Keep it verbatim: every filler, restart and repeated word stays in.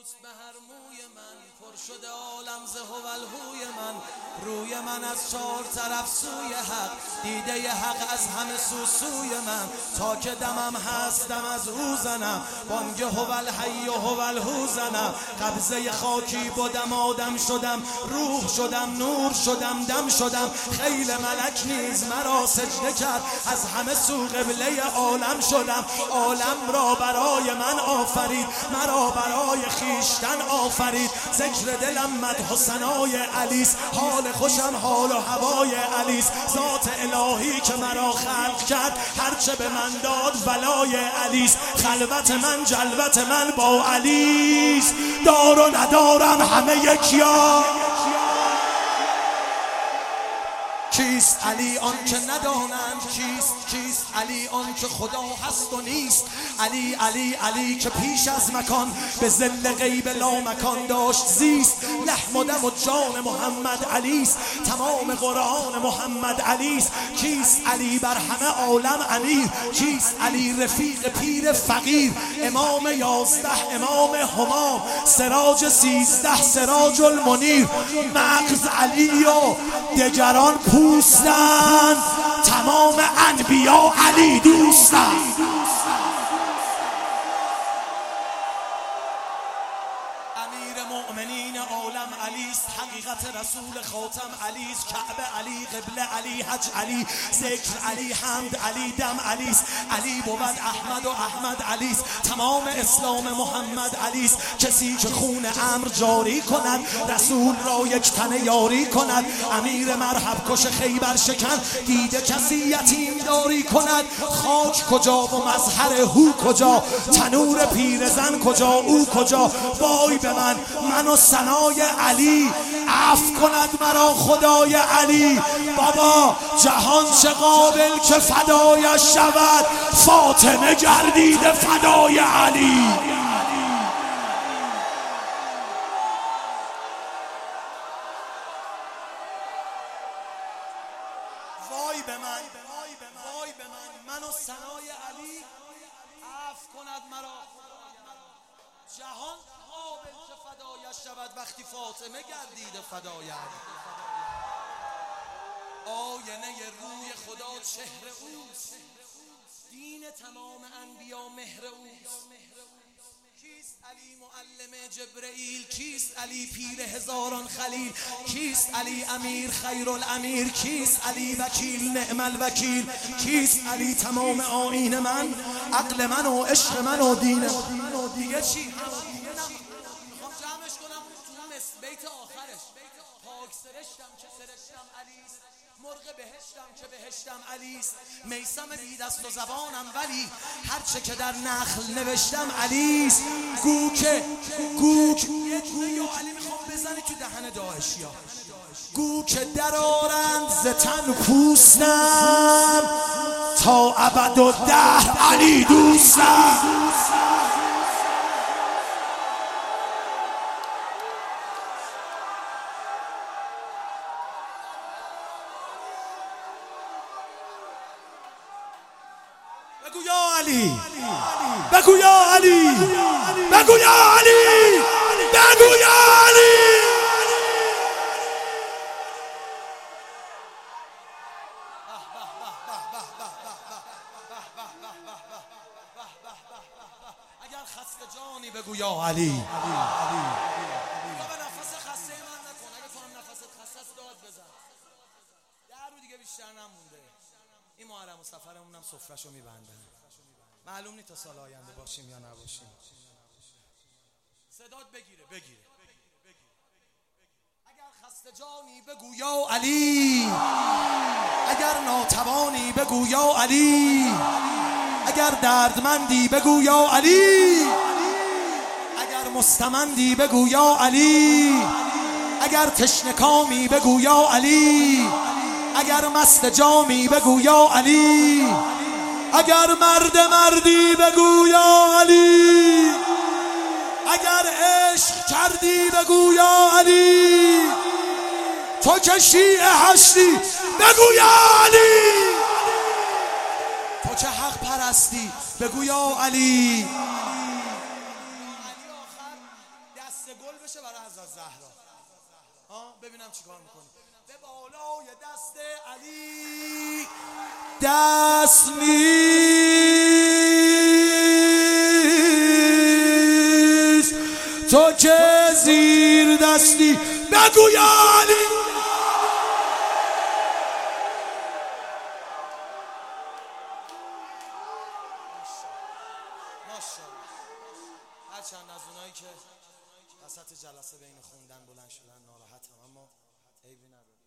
پوست به هر موی من، پر شده عالم ز هوالهوی من. روی من از چهار طرف سوی حق، دیده حق از همه سو سوی من. تا که دمم هست دم از او زنم، بانگ هوالحی و هوالهو زنم. قبضه خاکی بودم آدم شدم، روح شدم نور شدم دم شدم. خیل ملک نیز مرا سجده کرد، از همه سو قبله عالم شدم. عالم را برای من آفرید، مرا برای خیشتن آفرید. ذکر دلم مدح و ثنای علیست، حال خوشم حال و هوای علیست. ذات الهی که مرا خلق کرد، هرچه به من داد ولای علیست. خلوت من جلوت من با علیست، دار و ندارم همه یکیا. کیست علی آن که ندانند کیست، کیست علی آن که خدا هست و نیست. علی علی علی که پیش از مکان، به ظل غیب لا مکان داشت زیست. لحم و دم و جان محمد علیست، تمام قرآن محمد علیست. کیست علی بر همه عالم امیر، کیست علی رفیق پیر فقیر. امام یازده امام همام، سراج سیزده سراج المنیر. مغز علی و دگران پوستن، تمام انبیا علی دوستن. امیر مؤمنین عالم علیست، حقیقت رسول خاتم علیست. کعبه علی، قبله علی، حج علی، ذکر علی، حمد علی، دم علیست. علی بود احمد و احمد علیست، تمام اسلام محمد علیست. کسی که خون امر جاری کند، رسول را یک تن یاری کند. امیر مرحب کش خیبر شکن، دیده کسی یتیم داری کند. خاک کجا و مظهر هو کجا، تنور پیرزن کجا او کجا. وای به من من و ثنای علی، عفو کند مرا خدای علی. بابا جهان چه قابل که فدایش شود، فاطمه گردیده فدای علی. وای به من وای به من من و ثنای علی، عفو کند مرا جهان قابل که فدایش شود، وقتی فاطمه گردیده فدای علی. آینه روی خدا چهره اوست، دین تمام انبیا مهر اوست. کیست علی معلم جبرئیل، کیست علی پیر هزاران خلیل. کیست علی امیر خیر الامیر، کیست علی وکیل نعم الوکیل. کیست علی تمام آیین من، عقل من و عشق من و دین من. دیگه چی؟ میخوام جمعش کنم تو بیت آخرش. پاک سرشتم که سرشتم علیست، مرغ بهشتم که بهشتم علیست. میسم بی دست و زبانم ولی، هرچه که در نخل نوشتم علیست. گو که گو که یه علی میخوام بزنی تو دهن داعشیا. گو که درارند ز تن پوستم، تا ابد و دهر علی دوستم. بگو یا علی، بگو یا علی، بگو یا علی، بگو یا علی. اگر خسته جانی بگو یا علی. بابا نفس خسته من نکن، اگه تو هم نفست خسته است داد بزن. در رو دیگه بیشتر نمونده. این محرم و سفرمون هم سفرشو میبندن. معلوم نیست تا سال آینده باشیم یا نباشیم. صدات بگیره بگیره. اگر خسته جانی بگو یا علی، اگر ناتوانی بگو یا علی، اگر دردمندی بگو یا علی، اگر مستمندی بگو یا علی، اگر تشنکامی بگو یا علی، اگر مست جامی بگو یا علی، اگر مرد مردی بگو یا علی، اگر عشق کردی بگو یا علی، تو که شیعه هستی بگو یا علی، تو که حق پرستی بگو یا علی. بشه برای حضرت زهرا. ها ببینم چیکار میکنی. به بالای دست علی دست نیست، تو که زیر دستی بگو یا علی. ماشاءالله. هرچند از اونایی که وسط جلسه بین خوندن بلند شدن ناراحتم، اما عیبی نداره.